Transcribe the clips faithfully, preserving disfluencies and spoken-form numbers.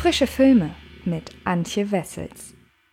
Frische Filme mit Antje Wessels.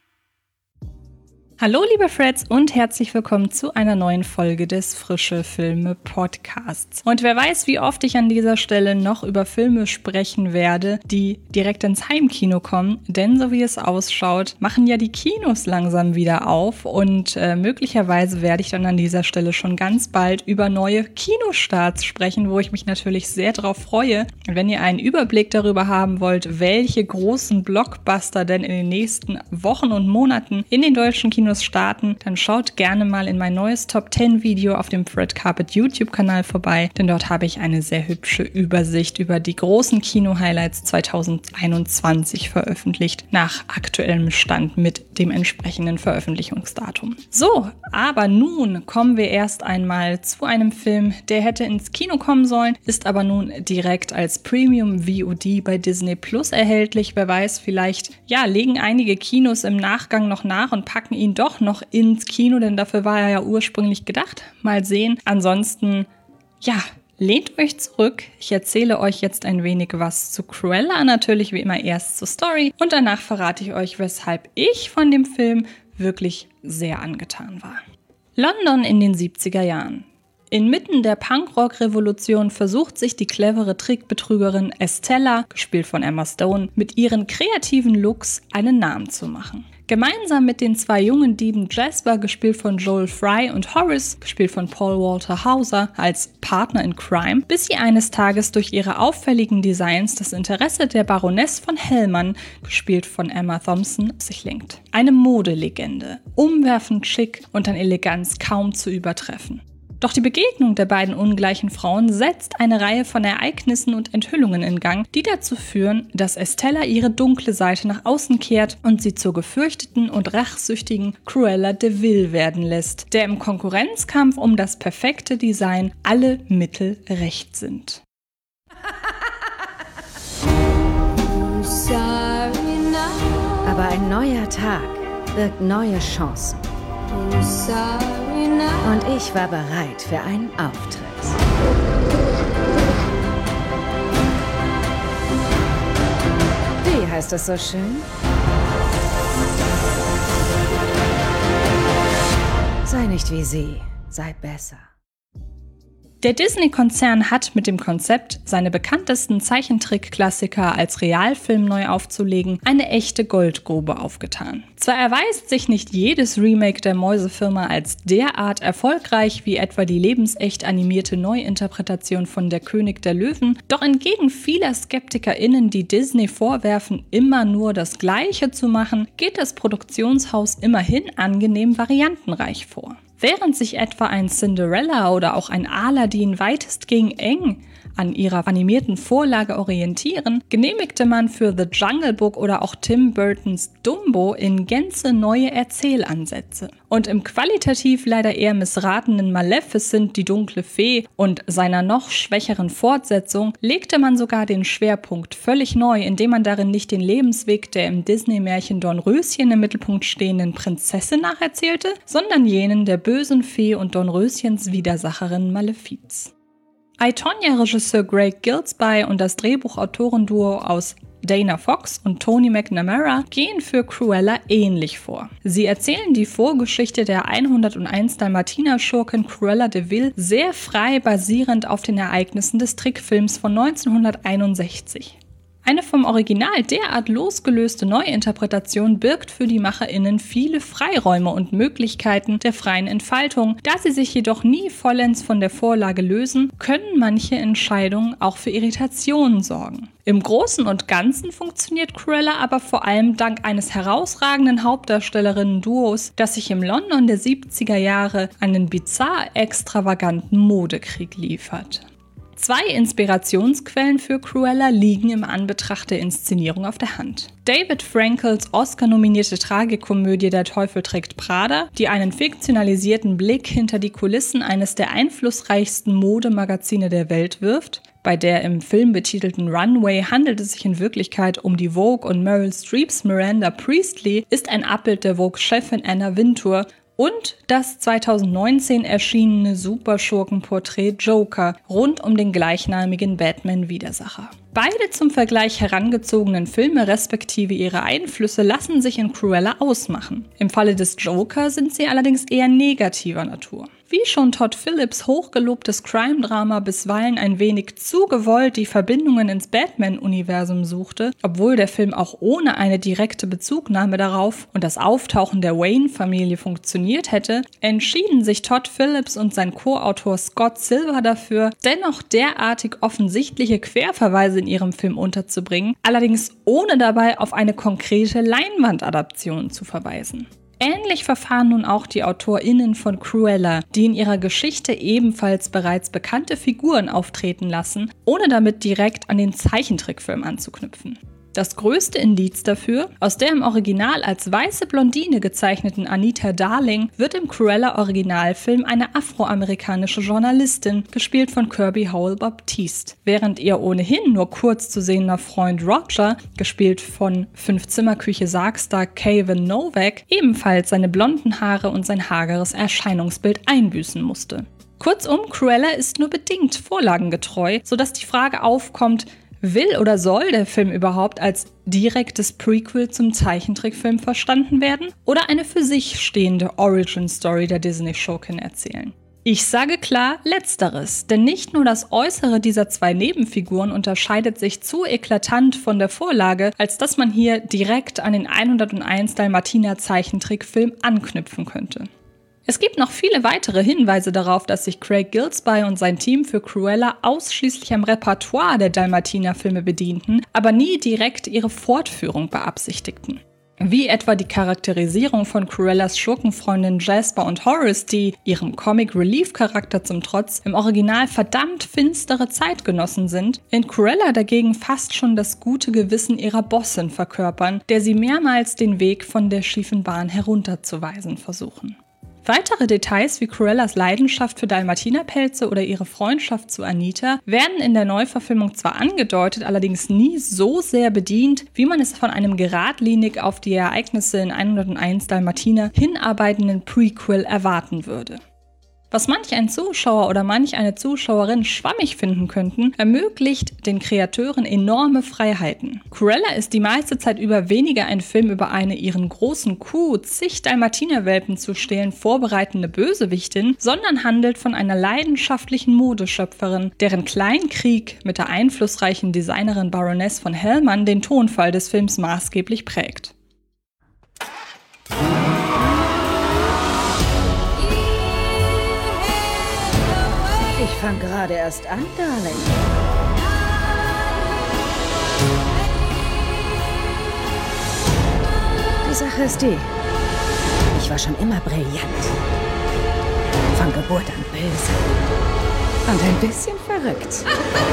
Hallo liebe Freds und herzlich willkommen zu einer neuen Folge des Frische Filme Podcasts. Und wer weiß, wie oft ich an dieser Stelle noch über Filme sprechen werde, die direkt ins Heimkino kommen, denn so wie es ausschaut, machen ja die Kinos langsam wieder auf und äh, möglicherweise werde ich dann an dieser Stelle schon ganz bald über neue Kinostarts sprechen, wo ich mich natürlich sehr drauf freue. Und wenn ihr einen Überblick darüber haben wollt, welche großen Blockbuster denn in den nächsten Wochen und Monaten in den deutschen Kinos starten, dann schaut gerne mal in mein neues Top zehn Video auf dem Fred Carpet YouTube-Kanal vorbei, denn dort habe ich eine sehr hübsche Übersicht über die großen Kino-Highlights zwanzig einundzwanzig veröffentlicht, nach aktuellem Stand mit dem entsprechenden Veröffentlichungsdatum. So, aber nun kommen wir erst einmal zu einem Film, der hätte ins Kino kommen sollen, ist aber nun direkt als Premium V O D bei Disney Plus erhältlich. Wer weiß, vielleicht ja, legen einige Kinos im Nachgang noch nach und packen ihn doch noch ins Kino, denn dafür war er ja ursprünglich gedacht. Mal sehen. Ansonsten, ja, lehnt euch zurück. Ich erzähle euch jetzt ein wenig was zu Cruella, natürlich wie immer erst zur Story und danach verrate ich euch, weshalb ich von dem Film wirklich sehr angetan war. London in den siebziger Jahren. Inmitten der Punkrock-Revolution versucht sich die clevere Trickbetrügerin Estella, gespielt von Emma Stone, mit ihren kreativen Looks einen Namen zu machen. Gemeinsam mit den zwei jungen Dieben Jasper, gespielt von Joel Fry, und Horace, gespielt von Paul Walter Hauser, als Partner in Crime, bis sie eines Tages durch ihre auffälligen Designs das Interesse der Baroness von Hellman, gespielt von Emma Thompson, auf sich lenkt. Eine Modelegende, umwerfend schick und an Eleganz kaum zu übertreffen. Doch die Begegnung der beiden ungleichen Frauen setzt eine Reihe von Ereignissen und Enthüllungen in Gang, die dazu führen, dass Estella ihre dunkle Seite nach außen kehrt und sie zur gefürchteten und rachsüchtigen Cruella de Vil werden lässt, der im Konkurrenzkampf um das perfekte Design alle Mittel recht sind. Aber ein neuer Tag birgt neue Chancen. Und ich war bereit für einen Auftritt. Wie heißt es so schön? Sei nicht wie sie, sei besser. Der Disney-Konzern hat mit dem Konzept, seine bekanntesten Zeichentrick-Klassiker als Realfilm neu aufzulegen, eine echte Goldgrube aufgetan. Zwar erweist sich nicht jedes Remake der Mäusefirma als derart erfolgreich wie etwa die lebensecht animierte Neuinterpretation von Der König der Löwen, doch entgegen vieler SkeptikerInnen, die Disney vorwerfen, immer nur das Gleiche zu machen, geht das Produktionshaus immerhin angenehm variantenreich vor. Während sich etwa ein Cinderella oder auch ein Aladdin weitestgehend eng an ihrer animierten Vorlage orientieren, genehmigte man für The Jungle Book oder auch Tim Burtons Dumbo in Gänze neue Erzählansätze. Und im qualitativ leider eher missratenen Maleficent, die dunkle Fee und seiner noch schwächeren Fortsetzung legte man sogar den Schwerpunkt völlig neu, indem man darin nicht den Lebensweg der im Disney-Märchen Dornröschen im Mittelpunkt stehenden Prinzessin nacherzählte, sondern jenen der bösen Fee und Dornröschens Widersacherin Malefiz. I, Tonya-Regisseur Greg Gilsby und das Drehbuchautorenduo aus Dana Fox und Tony McNamara gehen für Cruella ähnlich vor. Sie erzählen die Vorgeschichte der hunderteins Dalmatiner-Schurkin Cruella de Vil sehr frei basierend auf den Ereignissen des Trickfilms von neunzehnhunderteinundsechzig. Eine vom Original derart losgelöste Neuinterpretation birgt für die MacherInnen viele Freiräume und Möglichkeiten der freien Entfaltung. Da sie sich jedoch nie vollends von der Vorlage lösen, können manche Entscheidungen auch für Irritationen sorgen. Im Großen und Ganzen funktioniert Cruella aber vor allem dank eines herausragenden Hauptdarstellerinnen-Duos, das sich im London der siebziger Jahre einen bizarr extravaganten Modekrieg liefert. Zwei Inspirationsquellen für Cruella liegen im Anbetracht der Inszenierung auf der Hand. David Frankels Oscar-nominierte Tragikomödie Der Teufel trägt Prada, die einen fiktionalisierten Blick hinter die Kulissen eines der einflussreichsten Modemagazine der Welt wirft. Bei der im Film betitelten Runway handelt es sich in Wirklichkeit um die Vogue und Meryl Streeps Miranda Priestley ist ein Abbild der Vogue-Chefin Anna Wintour und das zweitausendneunzehn erschienene Superschurkenporträt Joker rund um den gleichnamigen Batman-Widersacher. Beide zum Vergleich herangezogenen Filme respektive ihre Einflüsse lassen sich in Cruella ausmachen. Im Falle des Joker sind sie allerdings eher negativer Natur. Wie schon Todd Phillips hochgelobtes Crime-Drama bisweilen ein wenig zu gewollt die Verbindungen ins Batman-Universum suchte, obwohl der Film auch ohne eine direkte Bezugnahme darauf und das Auftauchen der Wayne-Familie funktioniert hätte, entschieden sich Todd Phillips und sein Co-Autor Scott Silver dafür, dennoch derartig offensichtliche Querverweise in ihrem Film unterzubringen, allerdings ohne dabei auf eine konkrete Leinwandadaption zu verweisen. Ähnlich verfahren nun auch die AutorInnen von Cruella, die in ihrer Geschichte ebenfalls bereits bekannte Figuren auftreten lassen, ohne damit direkt an den Zeichentrickfilm anzuknüpfen. Das größte Indiz dafür: aus der im Original als weiße Blondine gezeichneten Anita Darling wird im Cruella-Originalfilm eine afroamerikanische Journalistin, gespielt von Kirby Howell-Baptiste, während ihr ohnehin nur kurz zu sehender Freund Roger, gespielt von Fünf-Zimmer-Küche-Sargstar Kayvan Novak, ebenfalls seine blonden Haare und sein hageres Erscheinungsbild einbüßen musste. Kurzum, Cruella ist nur bedingt vorlagengetreu, sodass die Frage aufkommt: Will oder soll der Film überhaupt als direktes Prequel zum Zeichentrickfilm verstanden werden oder eine für sich stehende Origin-Story der Disney-Schurkin erzählen? Ich sage klar Letzteres, denn nicht nur das Äußere dieser zwei Nebenfiguren unterscheidet sich zu eklatant von der Vorlage, als dass man hier direkt an den hunderteins Dalmatiner-Zeichentrickfilm anknüpfen könnte. Es gibt noch viele weitere Hinweise darauf, dass sich Craig Gillespie und sein Team für Cruella ausschließlich am Repertoire der Dalmatiner-Filme bedienten, aber nie direkt ihre Fortführung beabsichtigten. Wie etwa die Charakterisierung von Cruellas Schurkenfreundin Jasper und Horace, die, ihrem Comic-Relief-Charakter zum Trotz, im Original verdammt finstere Zeitgenossen sind, in Cruella dagegen fast schon das gute Gewissen ihrer Bossin verkörpern, der sie mehrmals den Weg von der schiefen Bahn herunterzuweisen versuchen. Weitere Details wie Cruellas Leidenschaft für Dalmatinerpelze oder ihre Freundschaft zu Anita werden in der Neuverfilmung zwar angedeutet, allerdings nie so sehr bedient, wie man es von einem geradlinig auf die Ereignisse in hunderteins Dalmatiner hinarbeitenden Prequel erwarten würde. Was manch ein Zuschauer oder manch eine Zuschauerin schwammig finden könnten, ermöglicht den Kreateuren enorme Freiheiten. Cruella ist die meiste Zeit über weniger ein Film über eine ihren großen Coup, zig Dalmatinerwelpen zu stehlen, vorbereitende Bösewichtin, sondern handelt von einer leidenschaftlichen Modeschöpferin, deren Kleinkrieg mit der einflussreichen Designerin Baroness von Hellman den Tonfall des Films maßgeblich prägt. Ich fang gerade erst an, Darling. Die Sache ist die: Ich war schon immer brillant. Von Geburt an böse. Und ein bisschen verrückt.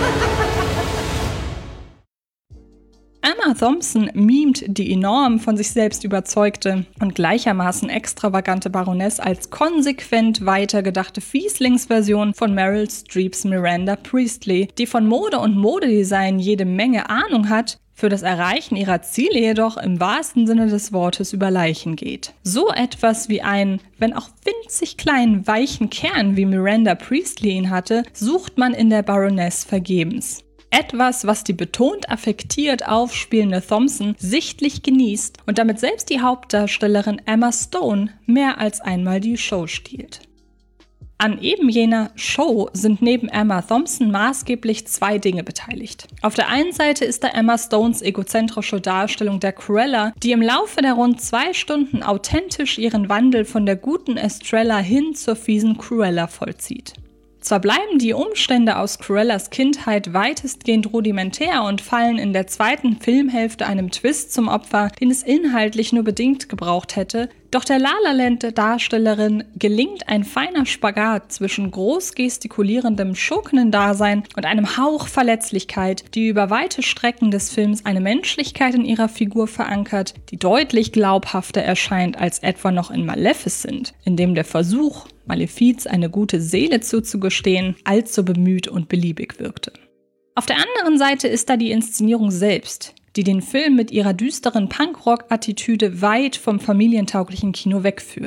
Emma Thompson mimt die enorm von sich selbst überzeugte und gleichermaßen extravagante Baroness als konsequent weitergedachte Fieslingsversion von Meryl Streeps Miranda Priestley, die von Mode und Modedesign jede Menge Ahnung hat, für das Erreichen ihrer Ziele jedoch im wahrsten Sinne des Wortes über Leichen geht. So etwas wie einen, wenn auch winzig kleinen, weichen Kern, wie Miranda Priestley ihn hatte, sucht man in der Baroness vergebens. Etwas, was die betont affektiert aufspielende Thompson sichtlich genießt und damit selbst die Hauptdarstellerin Emma Stone mehr als einmal die Show stiehlt. An eben jener Show sind neben Emma Thompson maßgeblich zwei Dinge beteiligt. Auf der einen Seite ist da Emma Stones egozentrische Darstellung der Cruella, die im Laufe der rund zwei Stunden authentisch ihren Wandel von der guten Estrella hin zur fiesen Cruella vollzieht. Zwar bleiben die Umstände aus Cruellas Kindheit weitestgehend rudimentär und fallen in der zweiten Filmhälfte einem Twist zum Opfer, den es inhaltlich nur bedingt gebraucht hätte, doch der La La Land-Darstellerin gelingt ein feiner Spagat zwischen groß gestikulierendem Schurkendasein und einem Hauch Verletzlichkeit, die über weite Strecken des Films eine Menschlichkeit in ihrer Figur verankert, die deutlich glaubhafter erscheint als etwa noch in Maleficent, in dem der Versuch, Malefiz eine gute Seele zuzugestehen, allzu bemüht und beliebig wirkte. Auf der anderen Seite ist da die Inszenierung selbst, die den Film mit ihrer düsteren Punkrock-Attitüde weit vom familientauglichen Kino wegführt.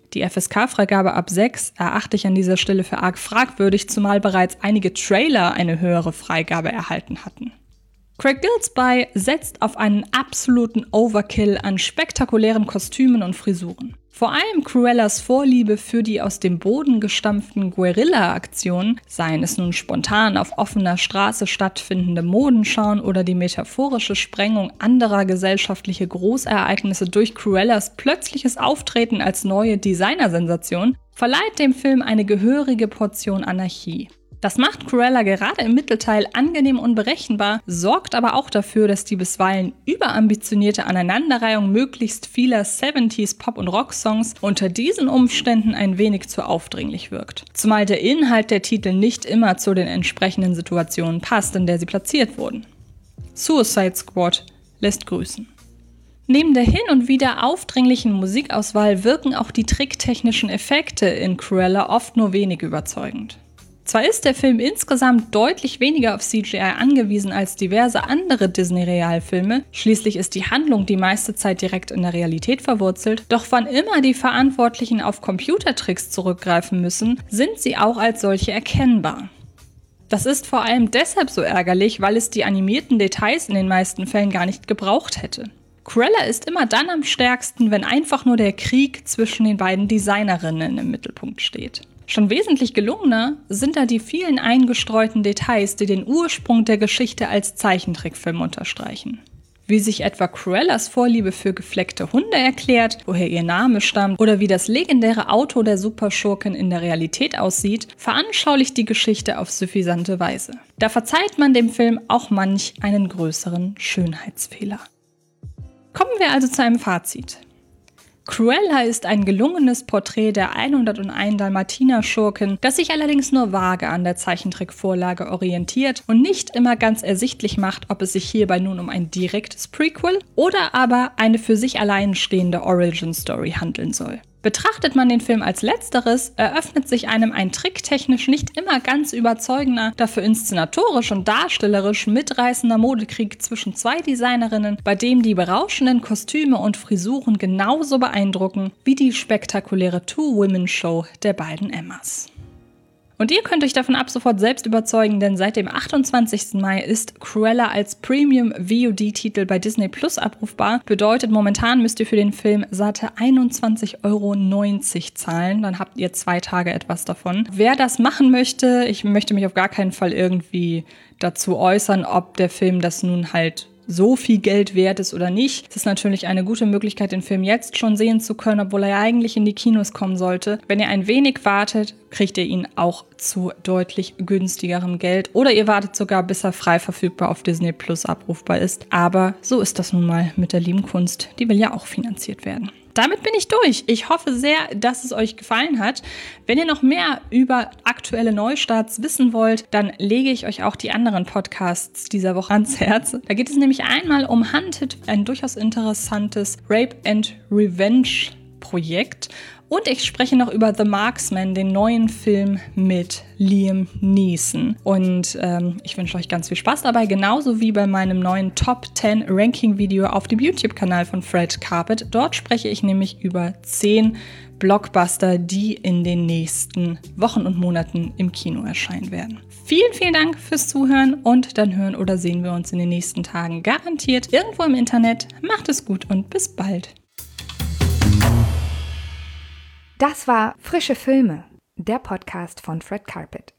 Die F S K-Freigabe ab sechs erachte ich an dieser Stelle für arg fragwürdig, zumal bereits einige Trailer eine höhere Freigabe erhalten hatten. Craig Gillespie setzt auf einen absoluten Overkill an spektakulären Kostümen und Frisuren. Vor allem Cruellas Vorliebe für die aus dem Boden gestampften Guerilla-Aktionen, seien es nun spontan auf offener Straße stattfindende Modenschauen oder die metaphorische Sprengung anderer gesellschaftlicher Großereignisse durch Cruellas plötzliches Auftreten als neue Designersensation, verleiht dem Film eine gehörige Portion Anarchie. Das macht Cruella gerade im Mittelteil angenehm unberechenbar, sorgt aber auch dafür, dass die bisweilen überambitionierte Aneinanderreihung möglichst vieler siebziger Pop- und Rock-Songs unter diesen Umständen ein wenig zu aufdringlich wirkt. Zumal der Inhalt der Titel nicht immer zu den entsprechenden Situationen passt, in der sie platziert wurden. Suicide Squad lässt grüßen. Neben der hin und wieder aufdringlichen Musikauswahl wirken auch die tricktechnischen Effekte in Cruella oft nur wenig überzeugend. Zwar ist der Film insgesamt deutlich weniger auf C G I angewiesen als diverse andere Disney-Realfilme, schließlich ist die Handlung die meiste Zeit direkt in der Realität verwurzelt, doch wann immer die Verantwortlichen auf Computertricks zurückgreifen müssen, sind sie auch als solche erkennbar. Das ist vor allem deshalb so ärgerlich, weil es die animierten Details in den meisten Fällen gar nicht gebraucht hätte. Cruella ist immer dann am stärksten, wenn einfach nur der Krieg zwischen den beiden Designerinnen im Mittelpunkt steht. Schon wesentlich gelungener sind da die vielen eingestreuten Details, die den Ursprung der Geschichte als Zeichentrickfilm unterstreichen. Wie sich etwa Cruellas Vorliebe für gefleckte Hunde erklärt, woher ihr Name stammt oder wie das legendäre Auto der Superschurkin in der Realität aussieht, veranschaulicht die Geschichte auf suffisante Weise. Da verzeiht man dem Film auch manch einen größeren Schönheitsfehler. Kommen wir also zu einem Fazit. Cruella ist ein gelungenes Porträt der hunderteins Dalmatiner-Schurkin, das sich allerdings nur vage an der Zeichentrickvorlage orientiert und nicht immer ganz ersichtlich macht, ob es sich hierbei nun um ein direktes Prequel oder aber eine für sich alleinstehende Origin-Story handeln soll. Betrachtet man den Film als Letzteres, eröffnet sich einem ein tricktechnisch nicht immer ganz überzeugender, dafür inszenatorisch und darstellerisch mitreißender Modekrieg zwischen zwei Designerinnen, bei dem die berauschenden Kostüme und Frisuren genauso beeindrucken wie die spektakuläre Two-Women-Show der beiden Emmas. Und ihr könnt euch davon ab sofort selbst überzeugen, denn seit dem achtundzwanzigsten Mai ist Cruella als Premium-V O D-Titel bei Disney Plus abrufbar. Bedeutet, momentan müsst ihr für den Film satte einundzwanzig Euro neunzig zahlen. Dann habt ihr zwei Tage etwas davon. Wer das machen möchte, ich möchte mich auf gar keinen Fall irgendwie dazu äußern, ob der Film das nun halt so viel Geld wert ist oder nicht. Es ist natürlich eine gute Möglichkeit, den Film jetzt schon sehen zu können, obwohl er ja eigentlich in die Kinos kommen sollte. Wenn ihr ein wenig wartet, kriegt ihr ihn auch zu deutlich günstigerem Geld. Oder ihr wartet sogar, bis er frei verfügbar auf Disney Plus abrufbar ist. Aber so ist das nun mal mit der lieben Kunst. Die will ja auch finanziert werden. Damit bin ich durch. Ich hoffe sehr, dass es euch gefallen hat. Wenn ihr noch mehr über aktuelle Neustarts wissen wollt, dann lege ich euch auch die anderen Podcasts dieser Woche ans Herz. Da geht es nämlich einmal um Hunted, ein durchaus interessantes Rape and Revenge Projekt. Und ich spreche noch über The Marksman, den neuen Film mit Liam Neeson. Und ähm, ich wünsche euch ganz viel Spaß dabei, genauso wie bei meinem neuen Top zehn Ranking-Video auf dem YouTube-Kanal von Fred Carpet. Dort spreche ich nämlich über zehn Blockbuster, die in den nächsten Wochen und Monaten im Kino erscheinen werden. Vielen, vielen Dank fürs Zuhören und dann hören oder sehen wir uns in den nächsten Tagen garantiert irgendwo im Internet. Macht es gut und bis bald. Das war Frische Filme, der Podcast von Fred Carpet.